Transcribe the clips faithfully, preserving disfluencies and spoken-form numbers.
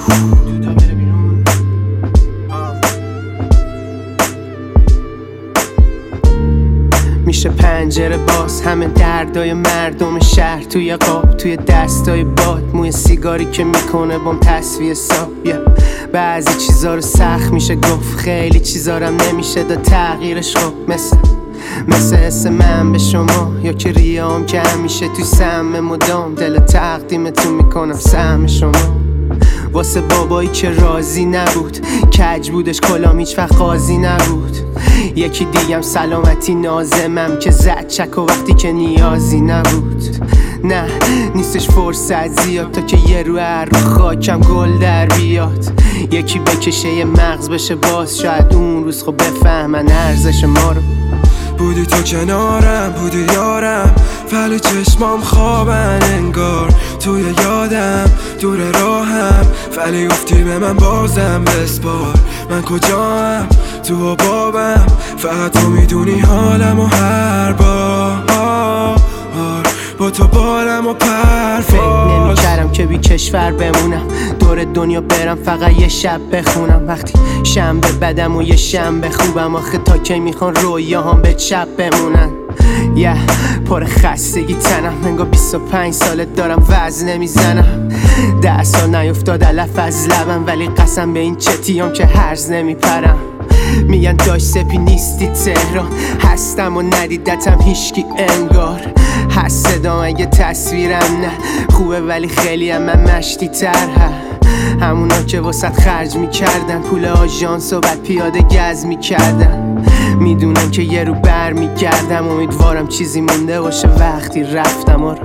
میشه پنجره باز، همه دردای مردم شهر توی قاب، توی دستای باد، موی سیگاری که میکنه بام تصفیه ساب. بعضی چیزا رو سخت میشه گفت، خیلی چیزا رو نمیشه داد تغییرش. خب مثل مثل حس من به شما، یا که ریام که همیشه توی سهم مدام، دل تقدیمتون میکنم سهم شما. واسه بابایی که راضی نبود، کج بودش کلام هیچ وقت قاضی نبود. یکی دیگم سلامتی نازمم که زد چک و وقتی که نیازی نبود. نه نیستش فرصت زیاد تا که یه رو هر رو خاکم گل در بیاد. یکی بکشه یه مغز بشه باز، شاید اون روز خب بفهمن ارزش ما رو. بودی تو کنارم، بودی یارم، ولی چشمام خوابن انگار. توی یادم دور راهم، ولی افتی به من بازم بسپار. من کجام تو و بابم، فقط تو میدونی حالم و هر بار با تو بالم و پرواز. فکر نمی کردم که بی کشور بمونم، دور دنیا برم فقط یه شب بخونم. وقتی شنبه بدم و یه شنبه خوبم، آخه تا کی میخوان رویاهام به چپ بمونن. یه yeah, پر خستگی تنم، انگار بیست و پنج سالت دارم وزن نمیزنم. ده سال نیفتاد علف از لبم، ولی قسم به این چتیام که هرز نمیپرم. میگن داشت سپی نیستی تهران، هستم و ندیدتم هیشکی انگار. هست صدام اگه تصویرم نه خوبه، ولی خیلی هم من مشتی تره. همونا که واسط خرج میکردن پول آژانس و بعد پیاده گز میکردن. میدونم که یه رو بر میگردم، امیدوارم چیزی مونده باشه وقتی رفتم. آره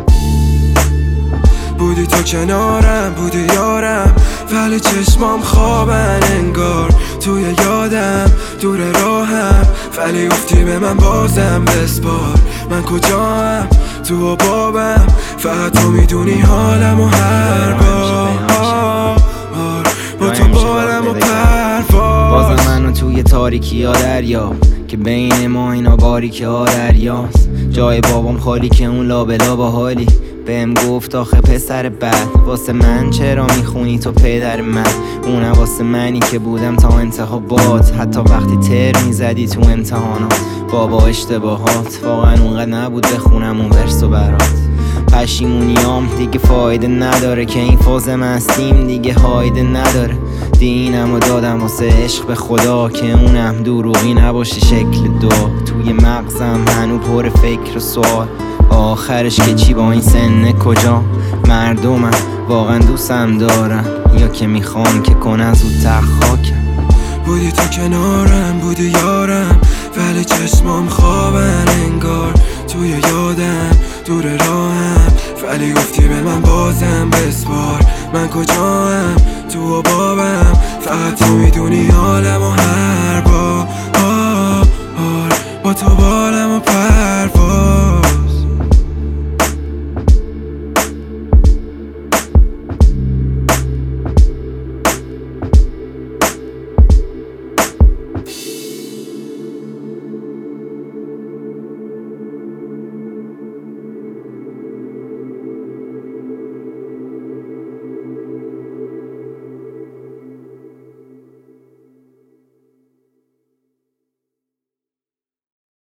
بودی تو کنارم، بودی یارم، ولی چشمام خوابن انگار. توی یادم دور راهم، ولی افتی به من بازم بسپار. من کجام تو و بابم، فقط تو میدونی حالم و هر بار با تو بالم و پرواز. بازم منو توی تاریکی ها دریا، که بین ما اینا باریکی ها دریاست. جای بابام خالی که اون لابلا با حالی بهم گفت آخه پسر بد، واسه من چرا میخونی تو پدر من؟ اونه واسه منی که بودم تا انتها باد، حتی وقتی تر میزدی تو امتحانات. بابا اشتباهات واقعا اونقدر نبود بخونم اون ورس و برات. پشیمونیام دیگه فایده نداره، که این فاز مستیم دیگه هایده نداره. دینمو دادم واسه عشق به خدا، که اونم دروغی نباشه شکل دو. توی مغزم هنو پر فکر و سوال، آخرش که چی با این سن کجا؟ مردمم واقعا دوستم دارم، یا که میخوام که کنن زودتر خاکم. بودی تو کنارم، بودی یارم، ولی چشمام خوابن انگار. توی یادم دور راهم، ولی گفتی به من بازم بسپار. من کجام تو و بابم، فقط تو میدونی حالم و هر بار با تو بالم و پر